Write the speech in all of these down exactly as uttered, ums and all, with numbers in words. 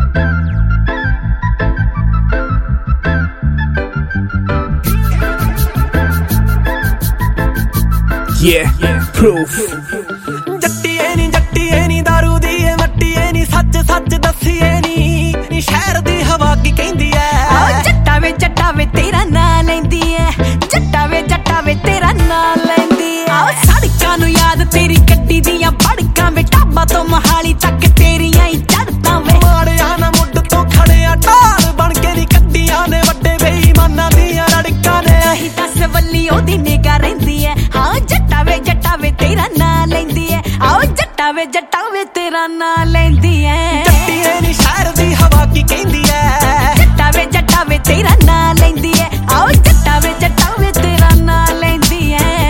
Yeah, yeah, proof. जट्टिए नी जट्टिए नी दारू दी ए मट्टिए नी सच सच दसिए नी नी शहर दी हवा की कहंदी ऐ जट्टा वे जट्टा वे तेरा नां लैंदी ऐ जट्टा वे जट्टा वे तेरा नां लैंदी ऐ सड़कां नूं याद तेरी गड्डी दियां बड़कां वे टाबा तो मोहाली तक तेरियां ही चढ़तां वे माड़िया ना मुੱਢ ਤੋਂ खड़िया ढाल बन के नी कड्डियां ने वड्डे बेईमानां दियां रड़कां ने अही दस वल्ली ओदी निगाह रहिंदी ऐ हां जट्टा वे जट्टा वे तेरा नां लैंदी ऐ आओ जट्टा वे जट्टा वे तेरा नां लैंदी ऐ जट्टिए नी शहर दी हवा की कहंदी ऐ जट्टा वे जट्टा वे तेरा नां लैंदी ऐ आओ जट्टा वे जट्टा वे तेरा नां लैंदी ऐ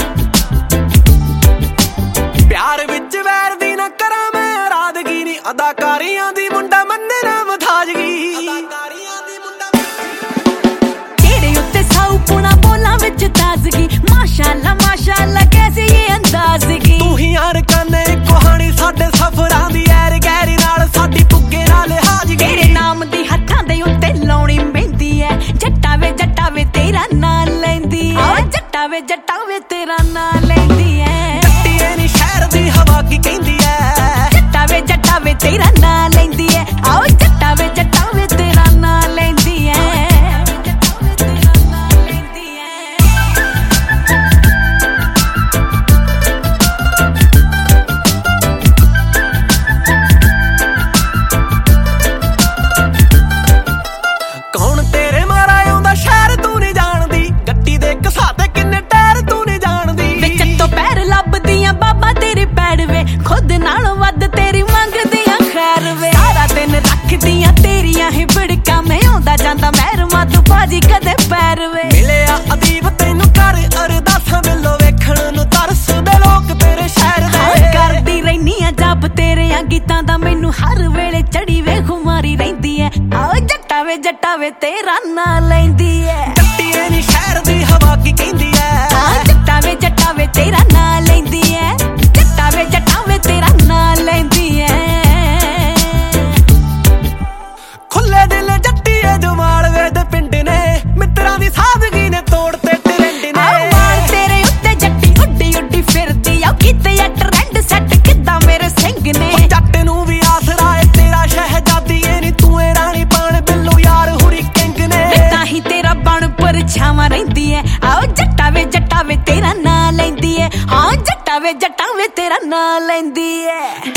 प्यार विच वैर दी ना करां मैं रादगी नी अदाकारियां दी मुंडा मन्ने ना मथाजगी अदाकारियां दी मुंडा तेरे उत्ते साऊ पुना बोलां विच ताजगी माशाअल्लाह माशाअल्लाह कैसी ये अंदाज़गी तू ही यार काने कहानी साडे सफरां दी ऐर गैरी नाल साडी पुगे नाल हाजगी तेरे नाम दी हत्थां दे उत्ते लाउणी मेहंदी ऐ जट्टा वे जट्टा वे तेरा नां लैंदी ऐ आओ जट्टा वे जट्टा वे तेरा नां लैंदी ऐ जट्टिए नी शहर दी हवा की कहंदी ऐ जट्टा वे जट्टा वे तेरा नां लैंदी ऐ आओ जट्टा वे जट्टा वे तेरा नां लैंदी ऐ कौन तेरे मारा आउंदा शहर तू नहीं जानदी गड्डी दे घसाते किन्ने टायर तू नहीं जानदी विच तो पैर लभदियां बाबा तेरे पैर वे खुद नालों वध तेरी मंगदियां खैर वे सारा दिन रखदियां तेरियां ही बिड़का मैं आउंदा जांदा महरमा तू बाजी कदे पैर वे मिलिया अदीब तैनू कर अरदासां मिलो वेखण नू तरसदे लोक तेरे शहर दे करदी रहनी आ जब तेरे गीतां दा मैनू हर वेले चढ़ी वे खुमारी रहिंदी ऐ आओ जट्टा वे जट्टा वे तेरा नां लैंदी ऐ जट्टिए नी शहर दी हवा की कहंदी ऐ आ जट्टा वे जट्टा वे तेरा नां लैंदी ऐ जट्टा वे जट्टा वे तेरा नां लैंदी ऐ खुले दिल जट्टिए जमाल वे दे पिंड ने मित्रां दी सादगी ने तोड़ ते ट्रेंड ने मार तेरे उत्ते जट्टी उड्डी उड्डी फिरदी आ किते आ ट्रेंड सेट किदां मेरे सिंह ने जट नू भी आसरा है तेरा शहजादी ए नी तू ए रानी पाण बिल्लू यार हुरी किंग ने ताही तेरा बण पर छावां रहिंदी ऐ आओ जट्टा वे जट्टा वे तेरा नां लैंदी ऐ हां जट्टा वे जट्टा वे तेरा नां लैंदी ऐ